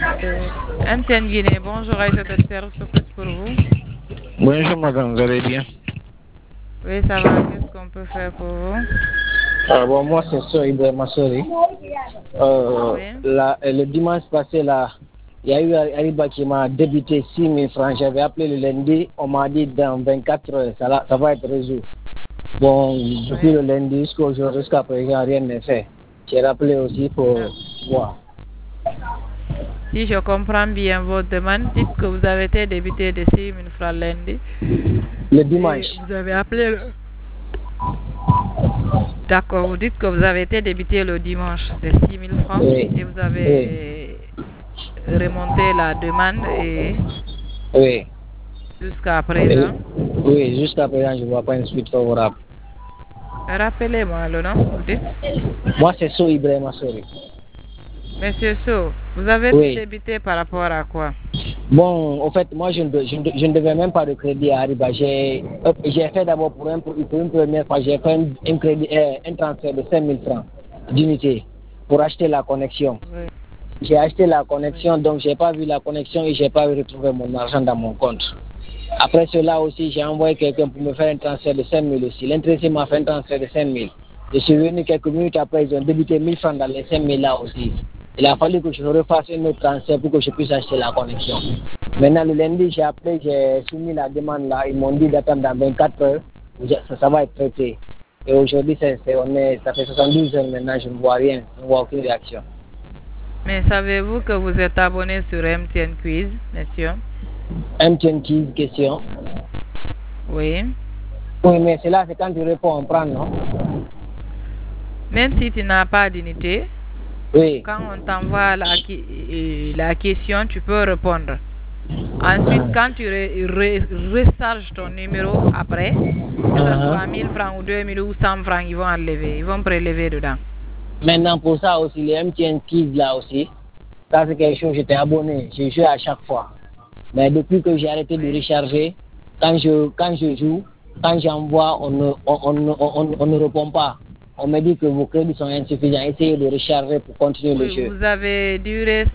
MTN Guinée, bonjour Aïcha Docteur, ce que pour vous. Bonjour madame, vous allez bien? Oui, ça va, qu'est-ce qu'on peut faire pour vous? Bon, moi c'est Soy Ibrahima Sori. Oui. Le dimanche passé, là, il y a eu Ariba qui m'a débité 6 000 francs. J'avais appelé le lundi, on m'a dit dans 24 heures, ça va être résolu. Bon, depuis le lundi jusqu'à présent, rien n'est fait. J'ai rappelé aussi pour voir. Si je comprends bien votre demande, dites que vous avez été débité de 6 000 francs lundi. Le dimanche. Vous avez appelé D'accord, vous dites que vous avez été débité le dimanche de 6 000 francs et vous avez remonté la demande et jusqu'à présent. Oui, jusqu'à présent, je ne vois pas une suite favorable. Rappelez-moi le nom, vous dites? Moi, c'est So Ibrahima Sori. Monsieur So, vous avez été débité par rapport à quoi? Bon, en fait, moi, je ne devais même pas de crédit à Ariba. J'ai fait d'abord pour une première fois, j'ai fait un transfert de 5 000 francs d'unité pour acheter la connexion. Oui. J'ai acheté la connexion, donc je n'ai pas vu la connexion et je n'ai pas retrouvé mon argent dans mon compte. Après cela aussi, j'ai envoyé quelqu'un pour me faire un transfert de 5 000 aussi. L'intéressé m'a fait un transfert de 5 000. Je suis venu quelques minutes après, ils ont débité 1 000 francs dans les 5 000 là aussi. Il a fallu que je refasse un autre transfert pour que je puisse acheter la connexion. Maintenant, le lundi, j'ai appelé, j'ai soumis la demande là. Ils m'ont dit d'attendre dans 24 heures. Ça va être traité. Et aujourd'hui, ça fait 72 heures maintenant, je ne vois rien, je ne vois aucune réaction. Mais savez-vous que vous êtes abonné sur MTN Quiz, monsieur? MTN Quiz, question. Oui. Oui, mais c'est là, c'est quand tu réponds, on prend, non? Même si tu n'as pas d'unité, quand on t'envoie la question, tu peux répondre. Ensuite, quand tu recharges ton numéro après, que ce soit 1 000 francs ou 2 000 ou 100 francs, ils vont enlever, ils vont prélever dedans. Maintenant, pour ça aussi, les MTN Kids là aussi, ça c'est quelque chose, j'étais abonné, j'ai joué à chaque fois. Mais depuis que j'ai arrêté de recharger, quand je joue, quand j'envoie, on ne répond pas. On me dit que vos crédits sont insuffisants. Essayez de recharger pour continuer le jeu. Vous avez duré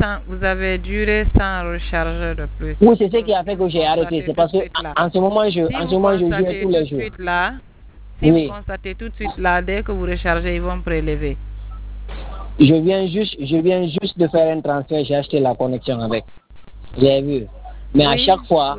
sans recharger de plus. Oui, c'est ce qui a fait que j'ai arrêté. C'est parce que en ce moment, je jouais tous les jours. Si vous constatez tout de suite là, dès que vous rechargez, ils vont prélever. Je viens juste de faire un transfert, j'ai acheté la connexion avec. J'ai vu. Mais à chaque fois,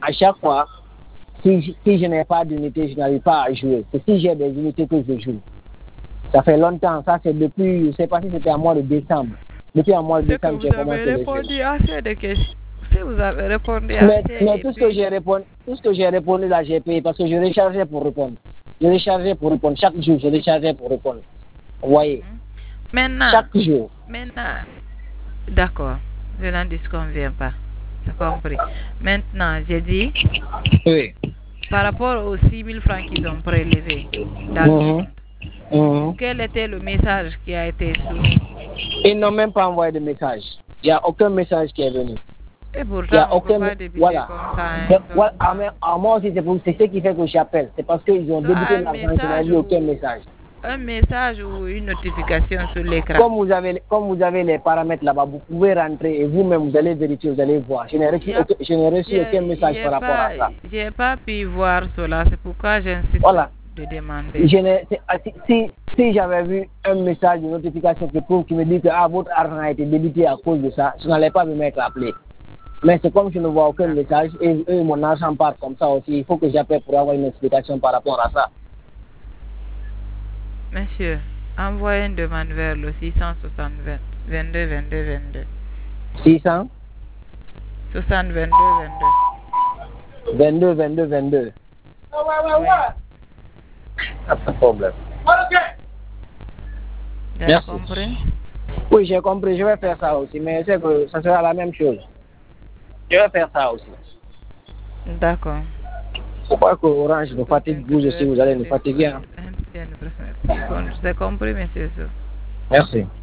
si je n'ai pas d'unité, je n'arrive pas à jouer. C'est si j'ai des unités que je joue. Ça fait longtemps, ça c'est depuis, je ne sais pas si c'était à mois de décembre. Depuis un mois de décembre, j'ai commencé le jeu. Vous avez répondu à assez de questions. Si vous avez répondu à assez. Mais tout ce que j'ai répondu là, j'ai payé parce que je rechargeais pour répondre. Chaque jour, je rechargeais pour répondre. Vous voyez? Maintenant. Chaque jour. Maintenant. D'accord. Je n'en disconviens pas. J'ai compris. Maintenant, j'ai dit. Oui. Par rapport aux 6 000 francs qu'ils ont prélevés dans le compte, quel était le message qui a été soumis? Ils n'ont même pas envoyé de message. Il n'y a aucun message qui est venu. Et pourtant, on peut pas débiter comme ça. Moi aussi, c'est ce qui fait que j'appelle. C'est parce qu'ils ont débité l'argent, je n'ai vu aucun message. Un message ou une notification sur l'écran. Comme vous avez les paramètres là-bas, vous pouvez rentrer et vous-même vous allez vérifier, vous allez voir. Je n'ai reçu aucun message par rapport à ça. Je n'ai pas pu voir cela, c'est pourquoi j'insiste de demander. Si j'avais vu un message, une notification qui me dit que votre argent a été débité à cause de ça, je n'allais pas me mettre à appeler. Mais c'est comme je ne vois aucun message et mon argent part comme ça aussi, il faut que j'appelle pour avoir une explication par rapport à ça. Monsieur, envoyez une demande vers le 660 22 22 22. 600 60 22 22. 22 22 22. Oui. Pas de problème. Vous avez compris? Oui, j'ai compris. Je vais faire ça aussi, mais je sais que ça sera la même chose. Je vais faire ça aussi. D'accord. Faut pas que Orange nous fatigue, vous aussi, vous allez nous fatiguer. J'ai compris, monsieur. Merci.